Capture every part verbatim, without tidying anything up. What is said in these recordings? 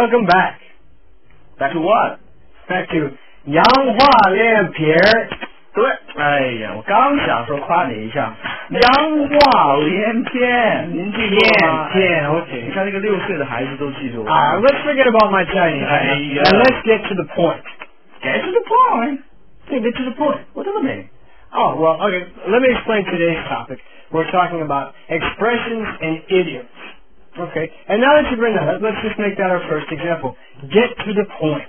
welcome back. Back to what? Back to 洋话连篇。 对，哎呀，我刚想说夸你一下，洋话连篇，您记住了吗？ 天 ，OK。 你看那个六岁的孩子都记住了。 啊、uh, ，Let's forget about my Chinese. 哎呀 And let's get to the point. Get to the point. Get to the point. What does it mean? Oh, well, okay. Let me explain today's topic. We're talking about expressions and idioms. Okay. And now that you bring that up, let's just make that our first example. Get to the point.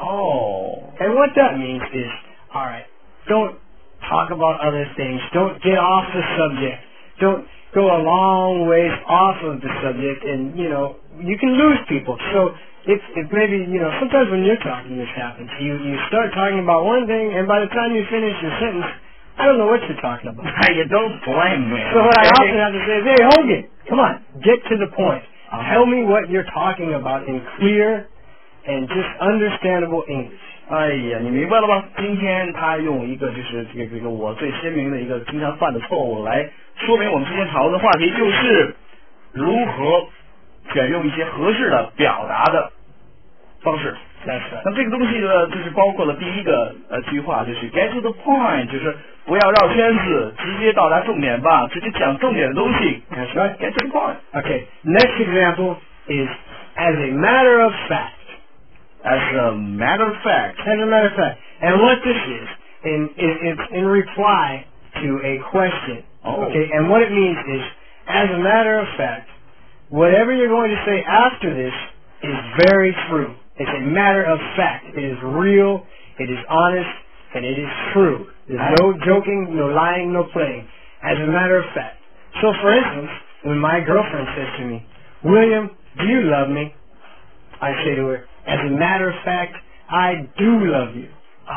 Oh. And what that means is, all right, don't talk about other things. Don't get off the subject. Don't go a long ways off of the subject, and, you know, you can lose people. So if, if maybe, you know, sometimes when you're talking, this happens. You, you start talking about one thing, and by the time you finish your sentence, I don't know what you're talking about. You don't blame me. So what I often have to say is, hey, Hogan, come on, get to the point. Uh-huh. Tell me what you're talking about in clear and just understandable English. 哎呀，你明白了吗？今天他用一个就是这个这个我最鲜明的一个经常犯的错误来说明我们之前讨论的话题，就是如何选用一些合适的表达的方式。那这个东西呢，就是包括了第一个呃句话，就是 get to the point， 就是不要绕圈子，直接到达重点吧，直接讲重点的东西。 That's right. Get to the point. Okay. Next example is as a matter of fact. As a matter of fact. As a matter of fact. And what this is, in, in, it's in reply to a question. Oh. Okay. And what it means is, as a matter of fact, whatever you're going to say after this is very true. It's a matter of fact. It is real, it is honest, and it is true. There's no joking, no lying, no playing. As a matter of fact. So, for instance, when my girlfriend says to me, William, do you love me? I say to her, as a matter of fact, I do love you.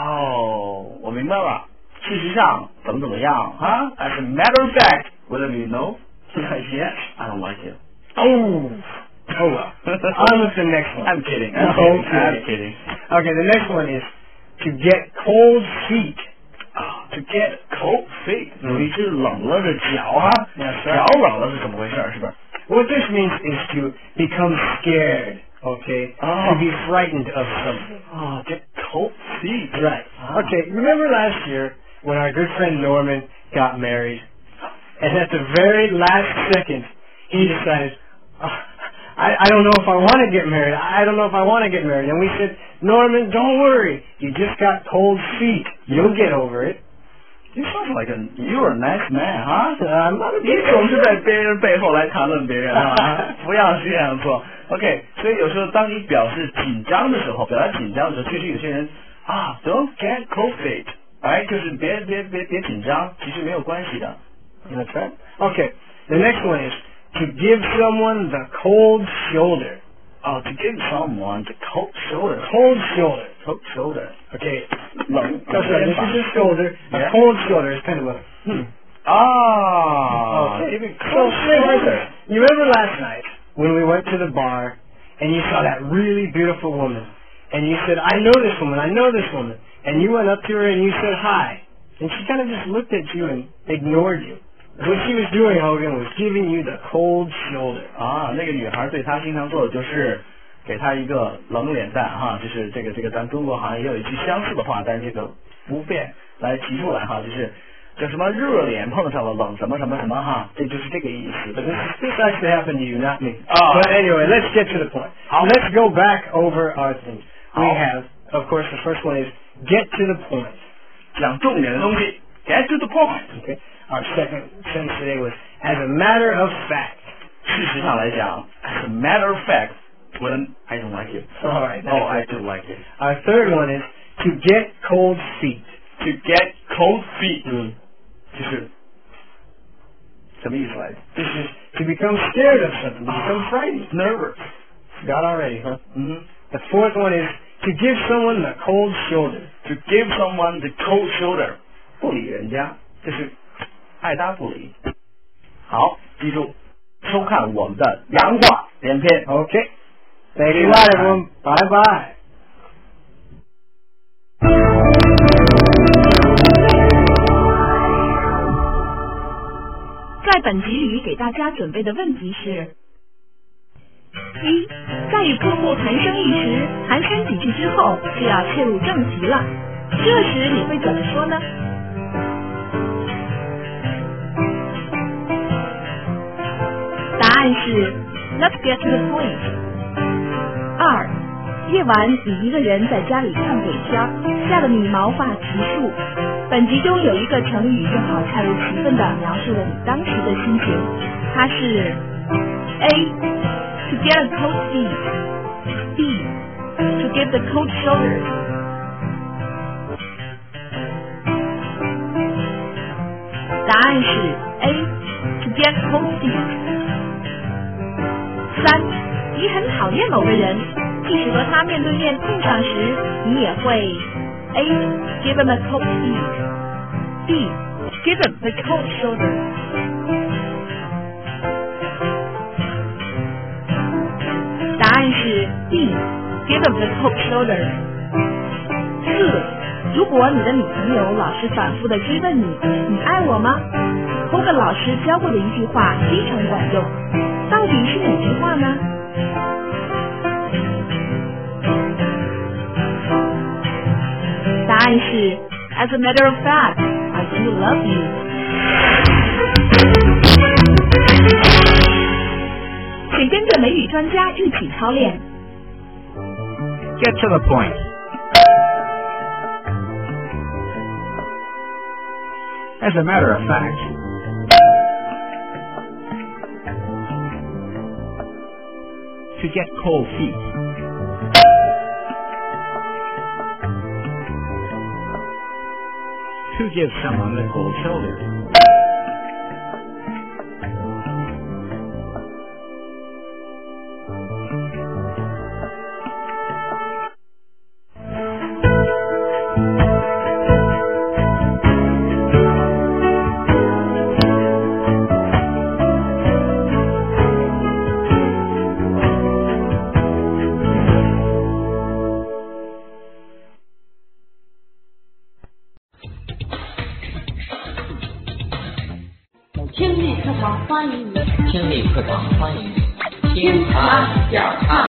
Oh, 我明白了。事实上，怎么怎么样哈 As a matter of fact, what do you know? Yes, I don't like it. Oh. Oh well. On with the next one. I'm kidding. I'm okay. kidding. I'm kidding. Okay, the next one is to get cold feet. Ah, to get cold feet. 有一只冷了的脚啊， That's 脚 right. 冷了是怎么回事？是不是？ What this means is to become scared. Okay. Oh. To be frightened of something. Oh, get cold feet. Right. Ah. Okay. Remember last year when our good friend Norman got married, and at the very last second he decided, oh, I, I don't know if I want to get married. I don't know if I want to get married. And we said, Norman, don't worry. You just got cold feet. You'll get over it. You sound like a you're a nice man, huh? I'm not a 你总是在别人背后来谈论别人啊，不要这样做。OK， 所以有时候当你表示紧张的时候，表达紧张的时候，确实有些人啊 ，don't get cold feet， 哎，就是别别别别紧张，其实没有关系的。 That's right. Okay. The next one is to give someone the cold shoulder. Oh, to give someone the cold shoulder. Cold shoulder. Cold shoulder. Okay. 冷 That's right. This is a shoulder. A Yeah. cold shoulder is kind of a hmm. Ah. Okay. Giving So, cold shoulder. you remember last night when we went to the bar and you saw that really beautiful woman and you said, I know this woman, I know this woman. And you went up to her and you said hi. And she kind of just looked at you and ignored you. What she was doing, Hogan, was giving you the cold shoulder. 啊，那个女孩对他经常做的就是给他一个冷脸蛋哈，就是这个这个咱中国好像也有一句相似的话，但是这个不便来提出来哈，就是叫什么热脸碰上了冷什么什么什么哈，这就是这个意思。 But this, this actually happened to you, not me. Oh. But anyway, let's get to the point. Let's go back over our things. We have, of course, the first one is get to the point. 讲重点的东西 ，get to the point. Okay. Our second sentence today was, as a matter of fact. 事实上来讲 ，as a matter of fact, when I don't like it. All right. Oh, I do like it. Our third one is to get cold feet. To get cold feet. 嗯， 就是什么意思来着 This is to become scared of something, to become frightened. Nervous. Got already, huh? 嗯哼。 The fourth one is to give someone the cold shoulder. To give someone the cold shoulder. 不理人家，就是爱搭不理。好，记住收看我们的洋话连篇。 Okay. Thank you a lot, everyone. Bye bye. 在本集里给大家准备的问题是：一、 在与客户谈生意时，寒暄几句之后就要切入正题了，这时你会怎么说呢？答案是 Let's get to the point。 二，夜晚你一个人在家里看鬼片，吓得你毛发直竖。本集中有一个成语正好恰如其分地描述了你当时的心情，它是 A to get a cold feet， B to get the cold shoulder。 答案是 A to get cold feet。 三，你很讨厌某个人，即使和他面对面碰上时，你也会 A give him a cold feet， B give him the cold shoulder。 答案是 B give him the cold shoulder。 四，如果你的女朋友老是反复的追问你你爱我吗，后个老师教过的一句话非常管用，到底是哪句话呢？答案是 As a matter of fact, I do love you。 请跟着美语专家一起操练。 Get to the point. As a matter of fact, to get cold feet. To give someone the cold shoulder.